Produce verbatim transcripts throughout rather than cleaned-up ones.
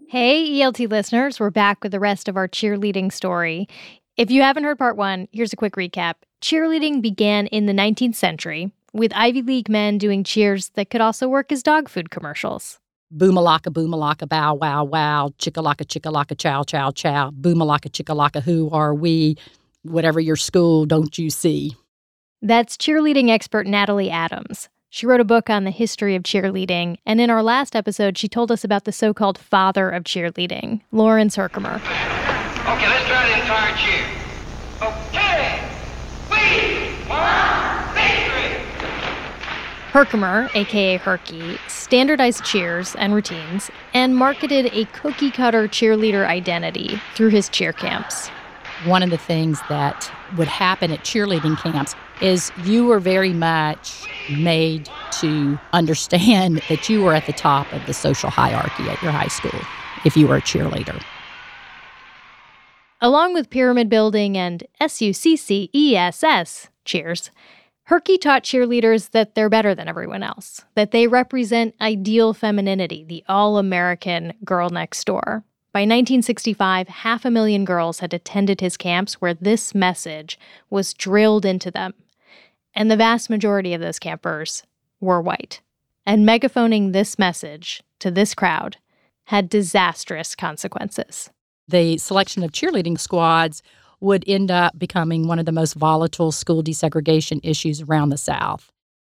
Hey, E L T listeners, we're back with the rest of our cheerleading story. If you haven't heard part one, here's a quick recap. Cheerleading began in the nineteenth century, with Ivy League men doing cheers that could also work as dog food commercials. Boomalaka, boomalaka, bow, wow, wow, chickalaka, chickalaka, chow, chow, chow, boomalaka, chickalaka, who are we? Whatever your school, don't you see? That's cheerleading expert Natalie Adams. She wrote a book on the history of cheerleading, and in our last episode, she told us about the so-called father of cheerleading, Lawrence Herkimer. Okay, let's try the entire cheer. Okay, we want victory! Herkimer, a k a. Herky, standardized cheers and routines and marketed a cookie-cutter cheerleader identity through his cheer camps. One of the things that would happen at cheerleading camps is you were very much made to understand that you were at the top of the social hierarchy at your high school if you were a cheerleader. Along with pyramid building and S U C C E S S, cheers, Herky taught cheerleaders that they're better than everyone else, that they represent ideal femininity, the all-American girl next door. By nineteen sixty-five, half a million girls had attended his camps where this message was drilled into them. And the vast majority of those campers were white. And megaphoning this message to this crowd had disastrous consequences. The selection of cheerleading squads would end up becoming one of the most volatile school desegregation issues around the South.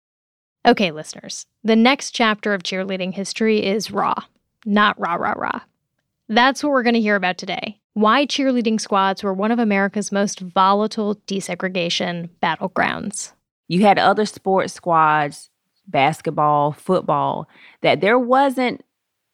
Okay, listeners, the next chapter of cheerleading history is raw, not rah, rah, rah. That's what we're going to hear about today. Why cheerleading squads were one of America's most volatile desegregation battlegrounds. You had other sports squads, basketball, football, that there wasn't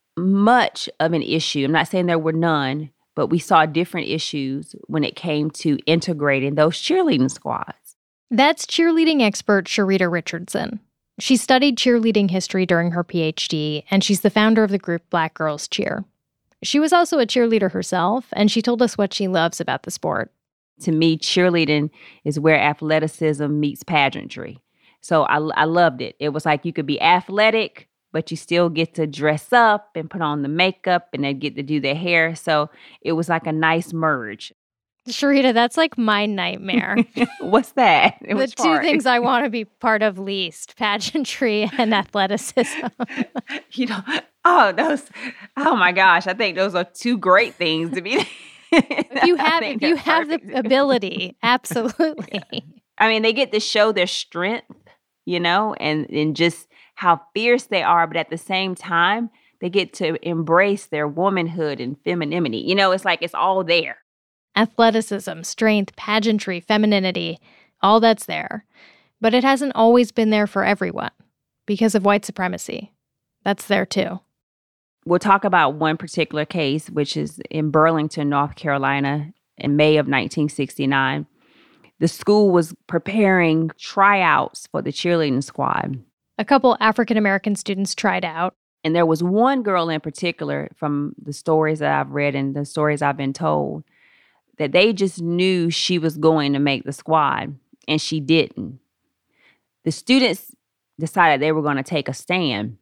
much of an issue. I'm not saying there were none, but we saw different issues when it came to integrating those cheerleading squads. That's cheerleading expert Sharita Richardson. She studied cheerleading history during her P H D, and she's the founder of the group Black Girls Cheer. She was also a cheerleader herself, and she told us what she loves about the sport. To me, cheerleading is where athleticism meets pageantry. So I, I loved it. It was like you could be athletic, but you still get to dress up and put on the makeup and then get to do their hair. So it was like a nice merge. Sharita, that's like my nightmare. What's that? It the two hard. things I want to be part of least, pageantry and athleticism. You know, oh, those, oh my gosh, I think those are two great things to be. If you have, if you have the ability, absolutely. Yeah. I mean, they get to show their strength, you know, and, and just how fierce they are. But at the same time, they get to embrace their womanhood and femininity. You know, it's like it's all there. Athleticism, strength, pageantry, femininity, all that's there. But it hasn't always been there for everyone because of white supremacy. That's there too. We'll talk about one particular case, which is in Burlington, North Carolina, in May of nineteen sixty-nine. The school was preparing tryouts for the cheerleading squad. A couple African-American students tried out. And there was one girl in particular from the stories that I've read and the stories I've been told that they just knew she was going to make the squad, and she didn't. The students decided they were going to take a stand.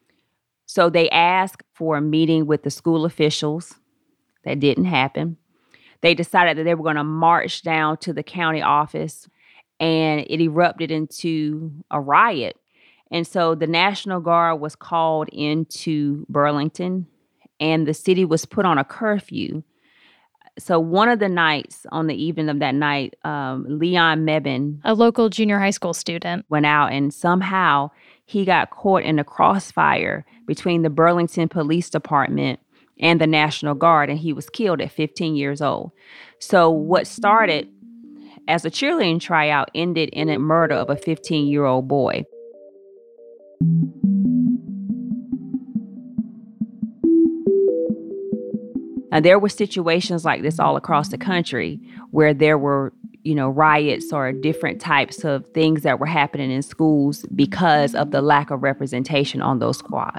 So they asked for a meeting with the school officials. That didn't happen. They decided that they were going to march down to the county office, and it erupted into a riot. And so the National Guard was called into Burlington, and the city was put on a curfew. So one of the nights, on the evening of that night, um, Leon Mebane, a local junior high school student, went out, and somehow he got caught in a crossfire between the Burlington Police Department and the National Guard, and he was killed at fifteen years old. So what started as a cheerleading tryout ended in a murder of a fifteen-year-old boy. Now, there were situations like this all across the country where there were, you know, riots or different types of things that were happening in schools because of the lack of representation on those squads.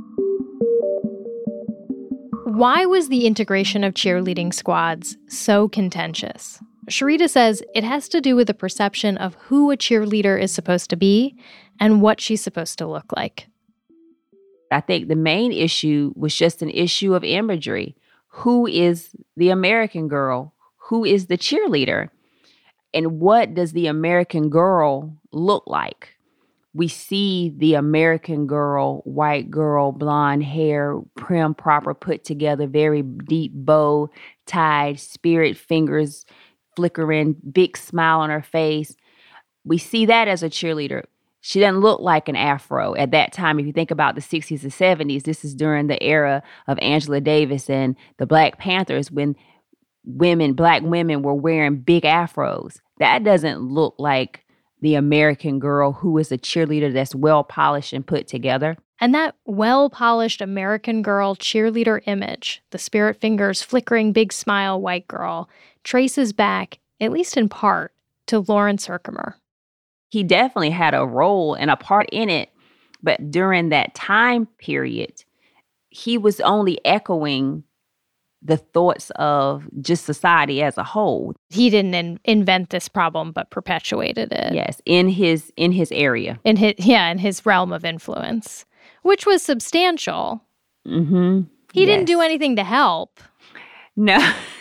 Why was the integration of cheerleading squads so contentious? Sharita says it has to do with the perception of who a cheerleader is supposed to be and what she's supposed to look like. I think the main issue was just an issue of imagery. Who is the American girl? Who is the cheerleader? And what does the American girl look like? We see the American girl, white girl, blonde hair, prim, proper, put together, very deep bow, tied, spirit fingers flickering, big smile on her face. We see that as a cheerleader. She doesn't look like an afro at that time. If you think about the sixties and seventies, this is during the era of Angela Davis and the Black Panthers when women, Black women were wearing big afros. That doesn't look like the American girl who is a cheerleader that's well polished and put together. And that well-polished American girl cheerleader image, the spirit fingers flickering big smile white girl, traces back, at least in part, to Lawrence Herkimer. He definitely had a role and a part in it, but during that time period, he was only echoing the thoughts of just society as a whole. He didn't in- invent this problem, but perpetuated it. Yes, in his in his area. In his yeah, in his realm of influence, which was substantial. Mm-hmm. He yes. didn't do anything to help. No.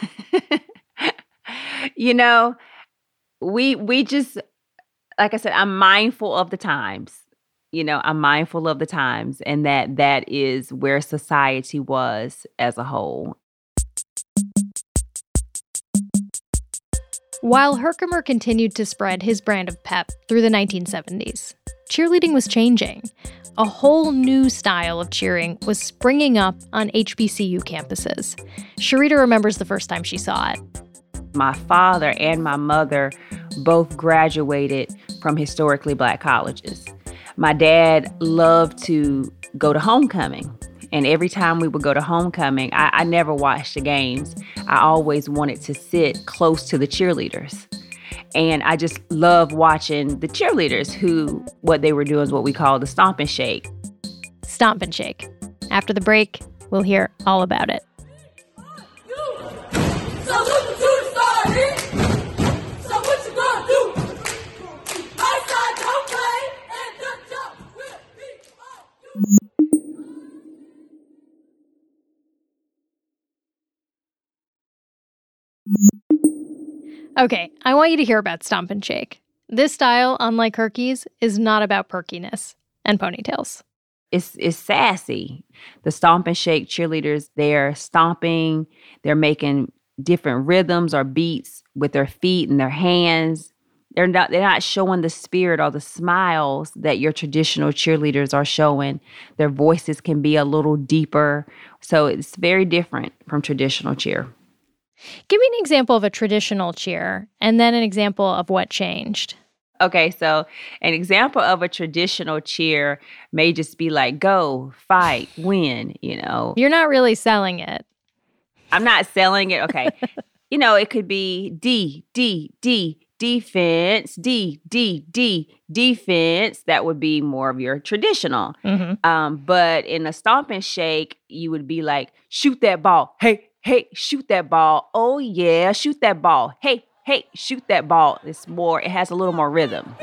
You know, we we just, like I said, I'm mindful of the times. You know, I'm mindful of the times, and that that is where society was as a whole. While Herkimer continued to spread his brand of pep through the nineteen seventies, cheerleading was changing. A whole new style of cheering was springing up on H B C U campuses. Sharita remembers the first time she saw it. My father and my mother both graduated from historically Black colleges. My dad loved to go to homecoming. And every time we would go to homecoming, I, I never watched the games. I always wanted to sit close to the cheerleaders. And I just love watching the cheerleaders who, what they were doing is what we call the stomp and shake. Stomp and shake. After the break, we'll hear all about it. Okay, I want you to hear about Stomp and Shake. This style, unlike Herky's, is not about perkiness and ponytails. It's it's sassy. The Stomp and Shake cheerleaders, they're stomping, they're making different rhythms or beats with their feet and their hands. They're not they're not showing the spirit or the smiles that your traditional cheerleaders are showing. Their voices can be a little deeper. So it's very different from traditional cheer. Give me an example of a traditional cheer, and then an example of what changed. Okay, so an example of a traditional cheer may just be like, go, fight, win, you know. You're not really selling it. I'm not selling it. Okay. You know, it could be D, D, D, defense, D, D, D, defense. That would be more of your traditional. Mm-hmm. Um, but in a stomp and shake, you would be like, shoot that ball. Hey, hey, shoot that ball. Oh, yeah, shoot that ball. Hey, hey, shoot that ball. It's more, it has a little more rhythm.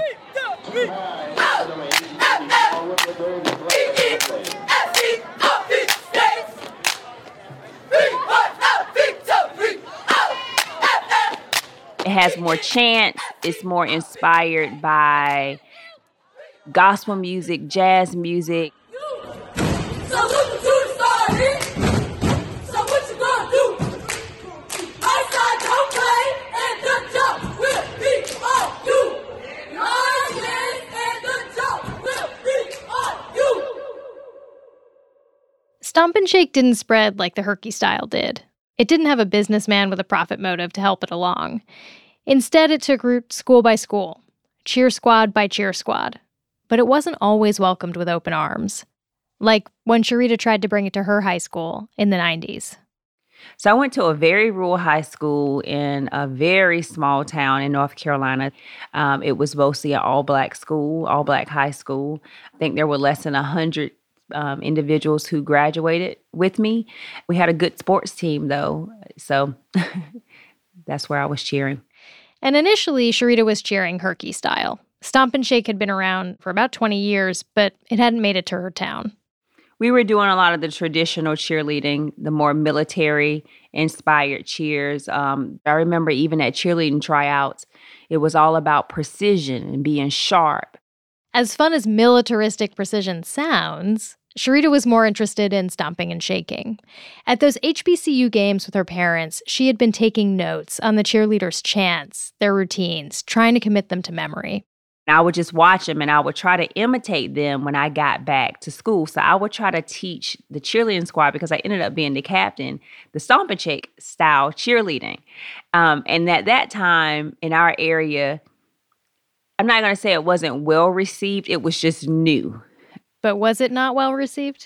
It has more chants. It's more inspired by gospel music, jazz music. Stomp and Shake didn't spread like the Herky style did. It didn't have a businessman with a profit motive to help it along. Instead, it took root school by school, cheer squad by cheer squad. But it wasn't always welcomed with open arms. Like when Sharita tried to bring it to her high school in the nineties. So I went to a very rural high school in a very small town in North Carolina. Um, it was mostly an all-black school, all-black high school. I think there were less than one hundred Um, individuals who graduated with me. We had a good sports team, though, so that's where I was cheering. And initially, Sharita was cheering Herky style. Stomp and Shake had been around for about twenty years, but it hadn't made it to her town. We were doing a lot of the traditional cheerleading, the more military-inspired cheers. Um, I remember even at cheerleading tryouts, it was all about precision and being sharp. As fun as militaristic precision sounds, Sharita was more interested in stomping and shaking. At those H B C U games with her parents, she had been taking notes on the cheerleaders' chants, their routines, trying to commit them to memory. I would just watch them, and I would try to imitate them when I got back to school. So I would try to teach the cheerleading squad, because I ended up being the captain, the stomp and shake style cheerleading. Um, and at that time in our area, I'm not going to say it wasn't well received. It was just new. But was it not well received?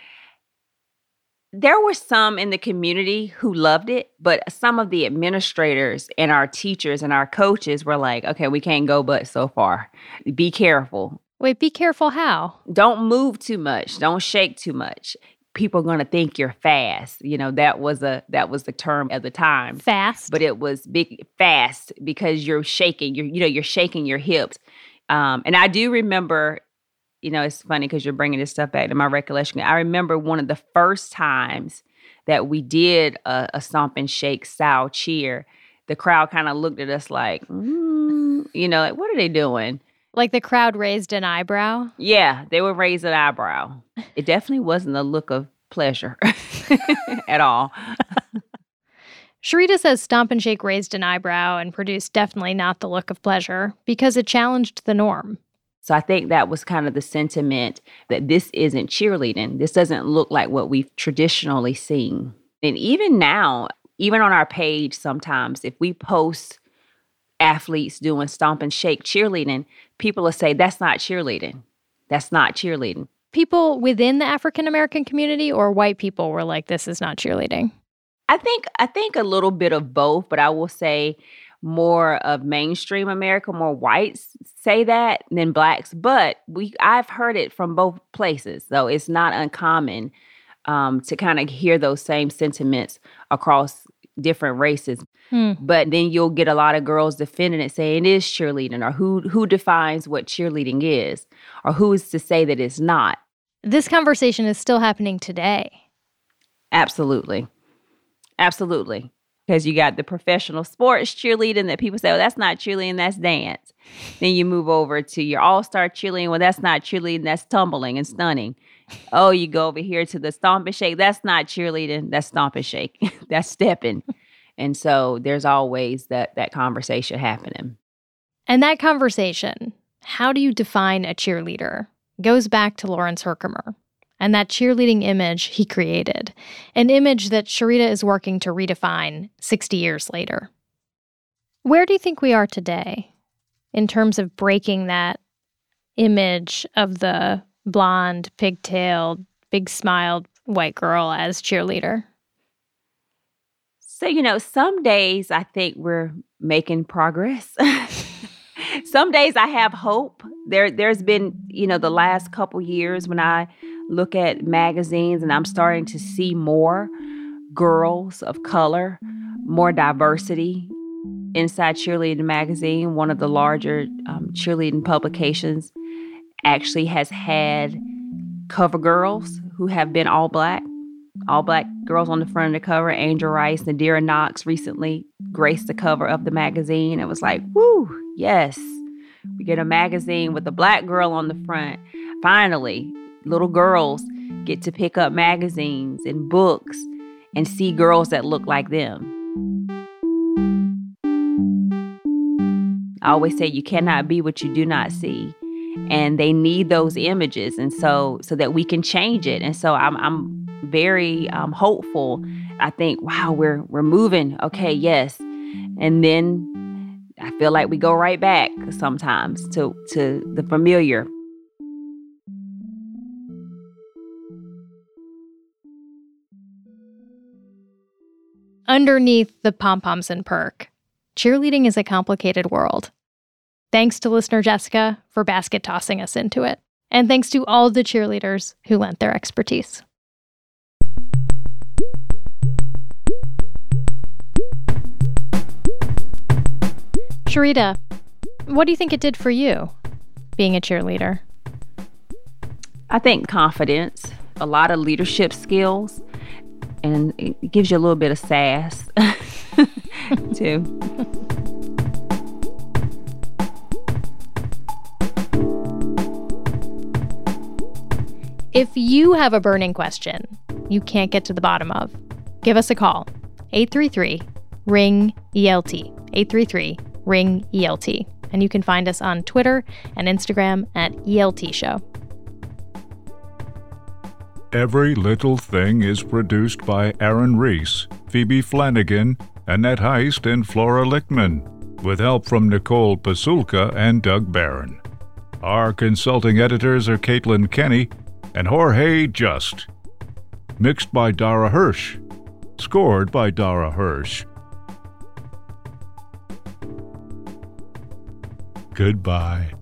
There were some in the community who loved it, but some of the administrators and our teachers and our coaches were like, okay, we can't go but so far. Be careful. Wait, be careful how? Don't move too much. Don't shake too much. People are going to think you're fast. You know, that was a that was the term at the time. Fast? But it was big fast because you're shaking. You're, you know, you're shaking your hips. Um, and I do remember, you know, it's funny because you're bringing this stuff back to my recollection. I remember one of the first times that we did a, a stomp and shake style cheer, the crowd kind of looked at us like, mm, you know, like, what are they doing? Like the crowd raised an eyebrow? Yeah, they would raise an eyebrow. It definitely wasn't a look of pleasure at all. Sharita says stomp and shake raised an eyebrow and produced definitely not the look of pleasure because it challenged the norm. So I think that was kind of the sentiment that this isn't cheerleading. This doesn't look like what we've traditionally seen. And even now, even on our page sometimes, if we post athletes doing stomp and shake cheerleading, people will say, that's not cheerleading. That's not cheerleading. People within the African-American community or white people were like, this is not cheerleading? I think I think a little bit of both, but I will say more of mainstream America, more whites say that than blacks. But we I've heard it from both places, so it's not uncommon um, to kind of hear those same sentiments across different races. Hmm. But then you'll get a lot of girls defending it, saying it is cheerleading, or who who defines what cheerleading is, or who is to say that it's not. This conversation is still happening today. Absolutely. Absolutely. Because you got the professional sports cheerleading that people say, well, that's not cheerleading, that's dance. Then you move over to your all-star cheerleading. Well, that's not cheerleading, that's tumbling and stunning. Oh, you go over here to the stomp and shake. That's not cheerleading, that's stomp and shake. That's stepping. And so there's always that that conversation happening. And that conversation, how do you define a cheerleader, goes back to Lawrence Herkimer and that cheerleading image he created, an image that Sharita is working to redefine sixty years later. Where do you think we are today in terms of breaking that image of the blonde, pigtailed, big-smiled white girl as cheerleader? So, you know, some days I think we're making progress. Some days I have hope. There, there's been, you know, the last couple years when I look at magazines and I'm starting to see more girls of color, more diversity inside Cheerleading Magazine. One of the larger um, cheerleading publications actually has had cover girls who have been all black. All black girls on the front of the cover. Angel Rice, Nadira Knox recently graced the cover of the magazine. It was like, whoo, yes. We get a magazine with a black girl on the front. Finally, little girls get to pick up magazines and books and see girls that look like them. I always say you cannot be what you do not see. And they need those images, and so so that we can change it. And so I'm I'm very um, hopeful. I think, wow, we're we're moving. Okay, yes. And then I feel like we go right back sometimes to to the familiar. Underneath the pom-poms and perk, cheerleading is a complicated world. Thanks to listener Jessica for basket tossing us into it. And thanks to all the cheerleaders who lent their expertise. Sharita, what do you think it did for you, being a cheerleader? I think confidence. a lot of leadership skills, and it gives you a little bit of sass too. If you have a burning question you can't get to the bottom of, give us a call. eight three three ring E L T. eight three three ring E L T. And you can find us on Twitter and Instagram at E L T Show. Every Little Thing is produced by Aaron Reese, Phoebe Flanagan, Annette Heist, and Flora Lichtman, with help from Nicole Pasulka and Doug Barron. Our consulting editors are Caitlin Kenny and Jorge Just. Mixed by Dara Hirsch. Scored by Dara Hirsch. Goodbye.